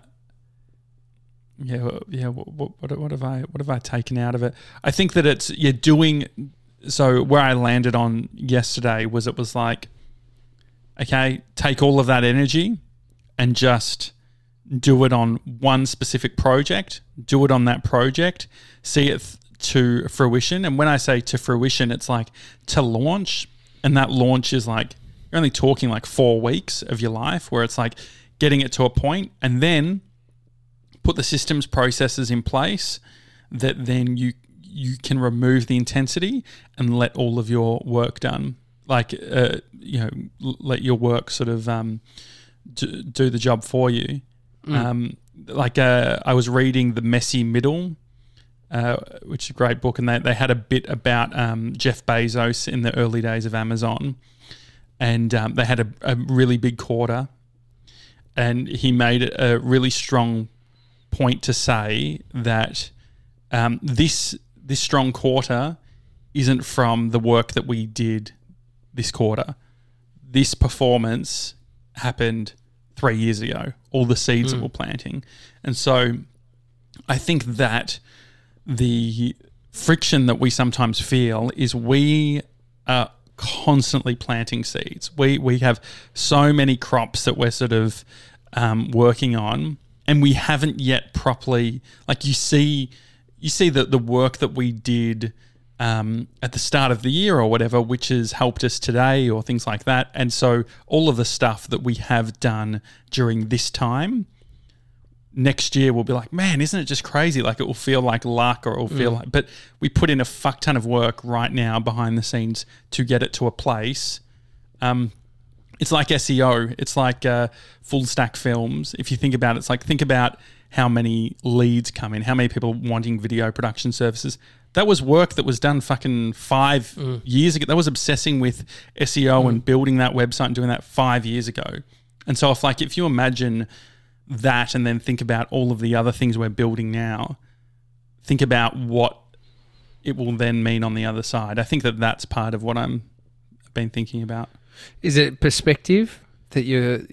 have I taken out of it? I think that it's doing. So where I landed on yesterday was it was like, okay, take all of that energy and just do it on one specific project. Do it on that project. See it to fruition. And when I say to fruition, it's like to launch. And that launch is like, you're only talking like 4 weeks of your life where it's like getting it to a point, and then put the systems, processes in place that then you can remove the intensity and let all of your work done. Like, let your work sort of do the job for you. I was reading The Messy Middle, which is a great book, and they had a bit about Jeff Bezos in the early days of Amazon, and they had a really big quarter, and he made a really strong point to say that this strong quarter isn't from the work that we did this quarter. This performance happened 3 years ago, all the seeds that we're planting. And so I think that the friction that we sometimes feel is we are constantly planting seeds. We have so many crops that we're sort of working on, and we haven't yet properly, like you see the work that we did at the start of the year or whatever, which has helped us today or things like that. And so all of the stuff that we have done during this time, next year we'll be like, man, isn't it just crazy? Like it will feel like luck, or it will feel like, but we put in a fuck ton of work right now behind the scenes to get it to a place. It's like SEO. It's like full stack films. If you think about it, it's like, think about how many leads come in, how many people wanting video production services. That was work that was done fucking 5 years ago. That was obsessing with SEO and building that website and doing that 5 years ago. And so if you imagine that and then think about all of the other things we're building now, think about what it will then mean on the other side. I think that that's part of what I've been thinking about. Is it perspective that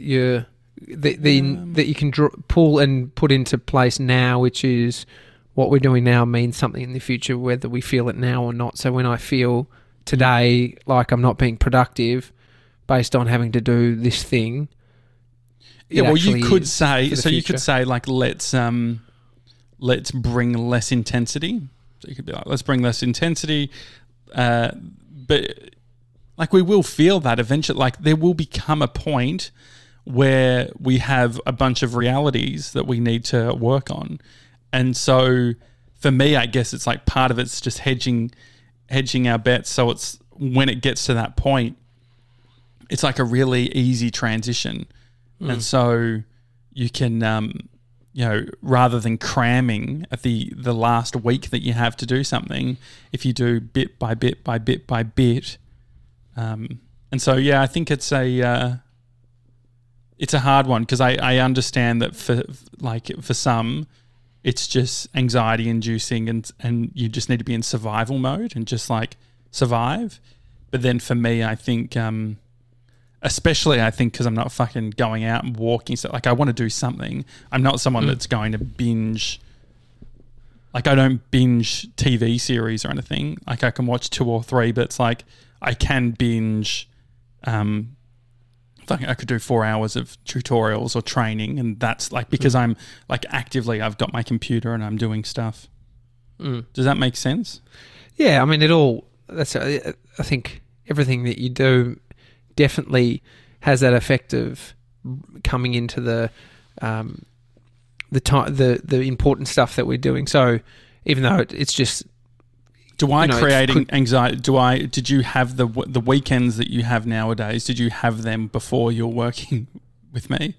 that you can pull and put into place now, which is what we're doing now means something in the future, whether we feel it now or not. So when I feel today like I'm not being productive based on having to do this thing, you could say, so you could say like, let's bring less intensity. So you could be like, let's bring less intensity, but like we will feel that eventually. Like there will become a point where we have a bunch of realities that we need to work on. And so for me, I guess it's like part of it's just hedging our bets. So it's when it gets to that point, it's like a really easy transition. And so you can, rather than cramming at the last week that you have to do something, if you do bit by bit by bit by bit. And so, I think it's a hard one, because I understand that for some, it's just anxiety inducing and you just need to be in survival mode and just like survive. But then for me, I think, especially I think because I'm not fucking going out and walking, so like I want to do something. I'm not someone that's going to binge. Like I don't binge TV series or anything. Like I can watch 2 or 3, but it's like I can binge. I could do 4 hours of tutorials or training, and that's like because I'm like actively, I've got my computer and I'm doing stuff. Does that make sense? Yeah, I mean I think everything that you do definitely has that effect of coming into the important stuff that we're doing. So even though it's just Do I create anxiety? Did you have the weekends that you have nowadays? Did you have them before you're working with me?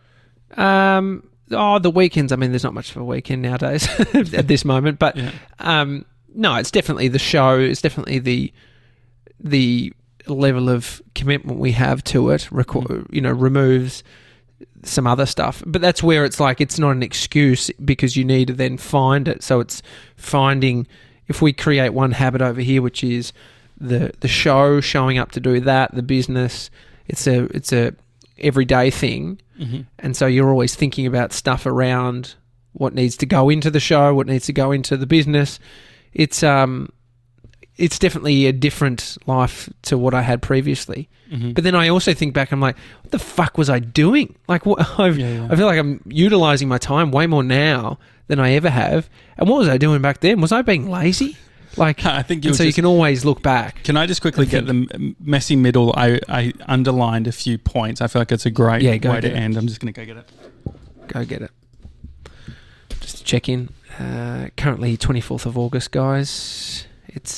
The weekends. I mean, there's not much of a weekend nowadays at this moment, but no, it's definitely the show. It's definitely the level of commitment we have to it. Removes some other stuff, but that's where it's like it's not an excuse because you need to then find it. So it's finding. If we create one habit over here, which is the show, showing up to do that, the business, it's a everyday thing, and so you're always thinking about stuff around what needs to go into the show, what needs to go into the business. It's definitely a different life to what I had previously. But then I also think back, I'm like, what the fuck was I doing? Like, I feel like I'm utilising my time way more now than I ever have. And what was I doing back then? Was I being lazy? Like, I think you can always look back. Can I just quickly get the messy middle? I underlined a few points. I feel like it's a great way to end. I'm just going to go get it. Go get it. Just to check in. Currently 24th of August, guys. It's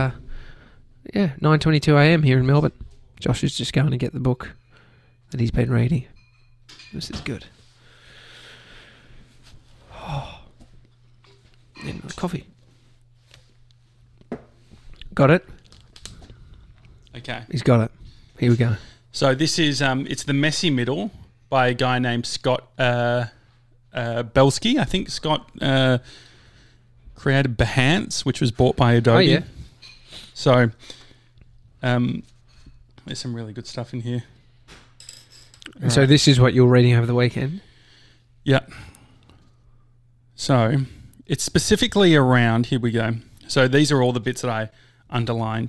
9:22 a.m. here in Melbourne. Josh is just going to get the book that he's been reading. This is good. And coffee. Got it? Okay. He's got it. Here we go. So this is it's The Messy Middle by a guy named Scott Belsky. I think Scott created Behance, which was bought by Adobe. Oh, yeah. So there's some really good stuff in here. And so this is what you're reading over the weekend? Yeah. So it's specifically around, here we go. So these are all the bits that I underlined.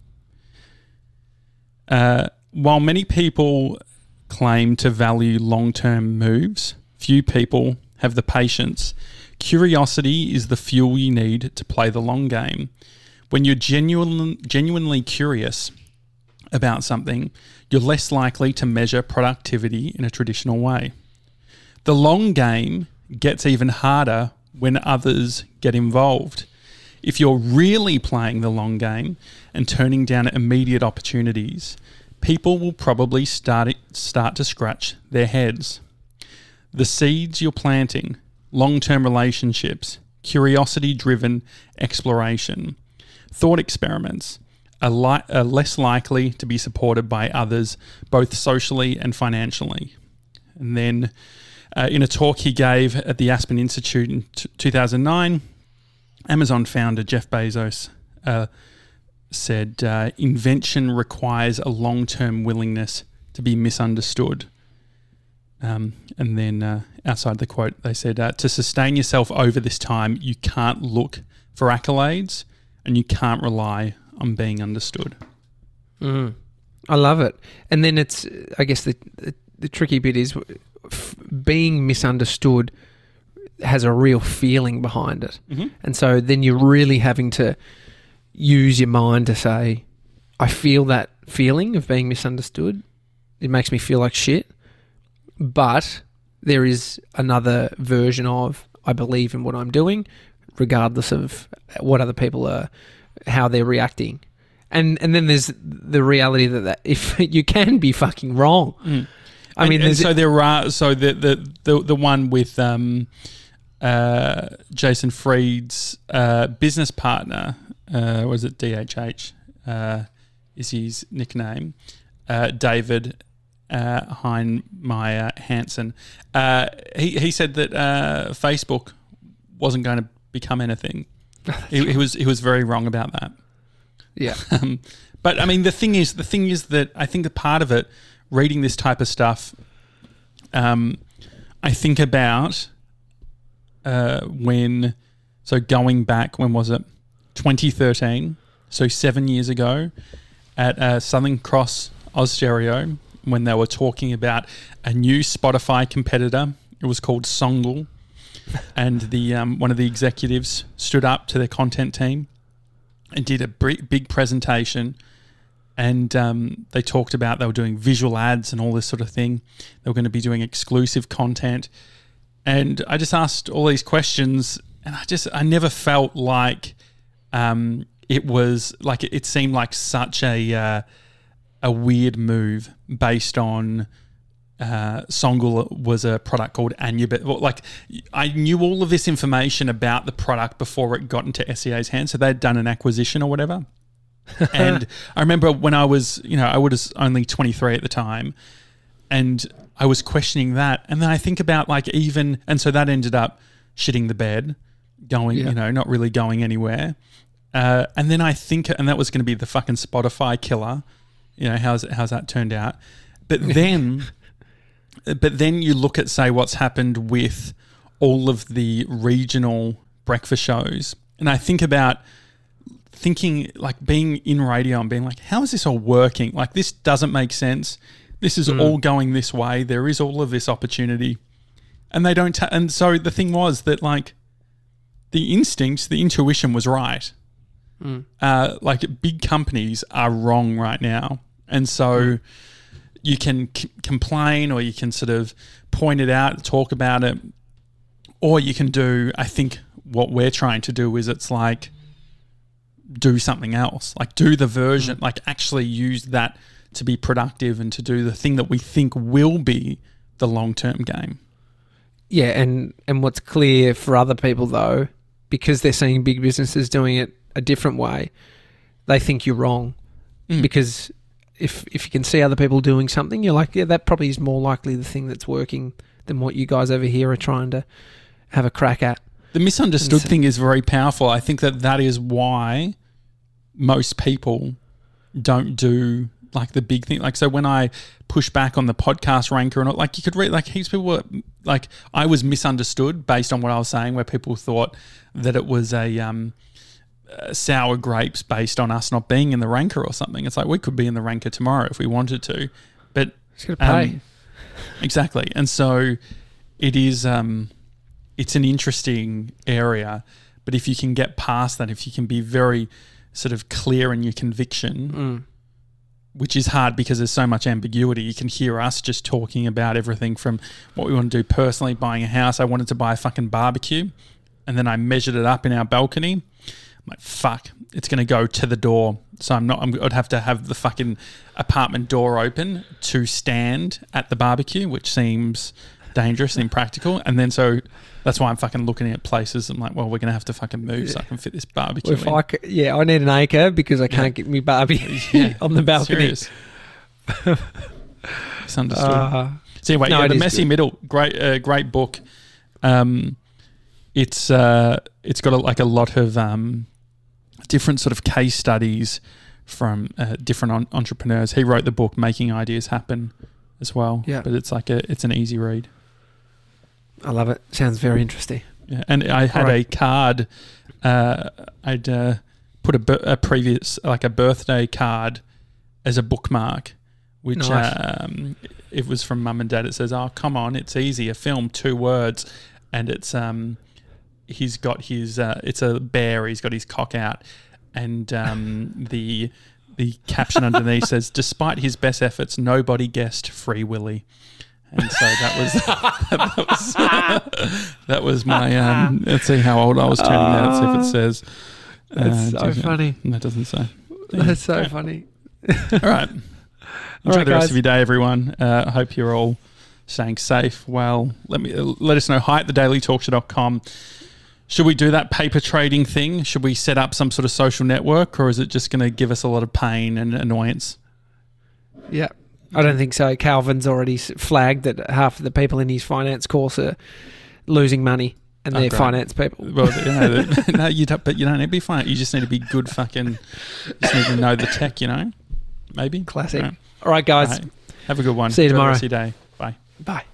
While many people claim to value long-term moves, few people have the patience. Curiosity is the fuel you need to play the long game. When you're genuinely curious about something, you're less likely to measure productivity in a traditional way. The long game gets even harder when others get involved. If you're really playing the long game and turning down immediate opportunities, people will probably start to scratch their heads. The seeds you're planting, long-term relationships, curiosity-driven exploration, thought experiments are less likely to be supported by others, both socially and financially. And then in a talk he gave at the Aspen Institute in 2009, Amazon founder Jeff Bezos said, invention requires a long-term willingness to be misunderstood. And then outside the quote, they said, to sustain yourself over this time, you can't look for accolades and you can't rely on being understood. I love it. And then it's, I guess the tricky bit is being misunderstood has a real feeling behind it. And so then you're really having to use your mind to say, I feel that feeling of being misunderstood. It makes me feel like shit. But there is another version of I believe in what I'm doing, regardless of what other people are, how they're reacting. And then there's the reality that if you can be fucking wrong. I mean, and so there are the one with Jason Fried's business partner, was it DHH? Is his nickname? David Heinemeier Hansen. He said that Facebook wasn't going to become anything. He was very wrong about that. Yeah. But I mean, the thing is that I think a part of it, reading this type of stuff, I think about going back, when was it? 2013. So 7 years ago at Southern Cross Austereo, when they were talking about a new Spotify competitor. It was called Songle. And the one of the executives stood up to their content team and did a big presentation, and they talked about they were doing visual ads and all this sort of thing. They were going to be doing exclusive content. And I just asked all these questions, and I never felt like it was like it seemed like such a weird move based on Songul was a product called Anubis. Well, like I knew all of this information about the product before it got into SEA's hands, so they'd done an acquisition or whatever. And I remember when I was, I was only 23 at the time, and I was questioning that. And then I think about and so that ended up shitting the bed, going, not really going anywhere. And then I think, and that was going to be the fucking Spotify killer. How's that turned out? But then you look at, say, what's happened with all of the regional breakfast shows, and I think about thinking like being in radio and being like, how is this all working? Like, this doesn't make sense. This is all going this way. There is all of this opportunity, and they don't. And so the thing was that like the intuition was right. Like big companies are wrong right now, and so you can complain, or you can sort of point it out, talk about it, or you can do. I think what we're trying to do is it's like do something else, like do the version, like actually use that to be productive and to do the thing that we think will be the long-term game. Yeah, and what's clear for other people though, because they're seeing big businesses doing it a different way, they think you're wrong. Because if you can see other people doing something, you're like, yeah, that probably is more likely the thing that's working than what you guys over here are trying to have a crack at. The misunderstood thing is very powerful. I think that is why most people don't do like the big thing. Like, so when I push back on the podcast ranker and like you could read, like heaps of people were like, I was misunderstood based on what I was saying, where people thought that it was a sour grapes based on us not being in the ranker or something. It's like, we could be in the ranker tomorrow if we wanted to, but it's going to pay. Exactly. And so it is, it's an interesting area, but if you can get past that, if you can be very sort of clear in your conviction, which is hard because there's so much ambiguity. You can hear us just talking about everything from what we want to do personally, buying a house. I wanted to buy a fucking barbecue, and then I measured it up in our balcony. I'm like, fuck, it's going to go to the door. So I'd have to have the fucking apartment door open to stand at the barbecue, which seems dangerous and impractical. And then so that's why I'm fucking looking at places. I'm like, well, we're going to have to fucking move so I can fit this barbecue in. I need an acre because I can't get me barbecue on the balcony. Misunderstood. So anyway, The Messy Middle, great book. It's got a lot of different sort of case studies from different entrepreneurs. He wrote the book Making Ideas Happen as well. Yeah, but it's like it's an easy read. I love it. Sounds very interesting. Yeah, and I had a card. I'd put a previous, like a birthday card, as a bookmark, which nice. It was from Mum and Dad. It says, "Oh, come on, it's easy. A film, 2 words," and it's he's got his it's a bear. He's got his cock out, and the caption underneath says, "Despite his best efforts, nobody guessed Free Willy." And so that was my let's see how old I was turning out. See if it says. That's so funny. That doesn't say. That's so funny. All right. Enjoy the rest of your day, everyone. I hope you're all staying safe. Well, let us know. Hi at thedailytalkshow.com. Should we do that paper trading thing? Should we set up some sort of social network, or is it just going to give us a lot of pain and annoyance? Yeah. I don't think so. Calvin's already flagged that half of the people in his finance course are losing money, and they're finance people. Well, but you don't need to be finance. You just need to be good fucking. You just need to know the tech, maybe. Classic. All right guys. Have a good one. See you tomorrow. Enjoy the rest of your day. Bye. Bye.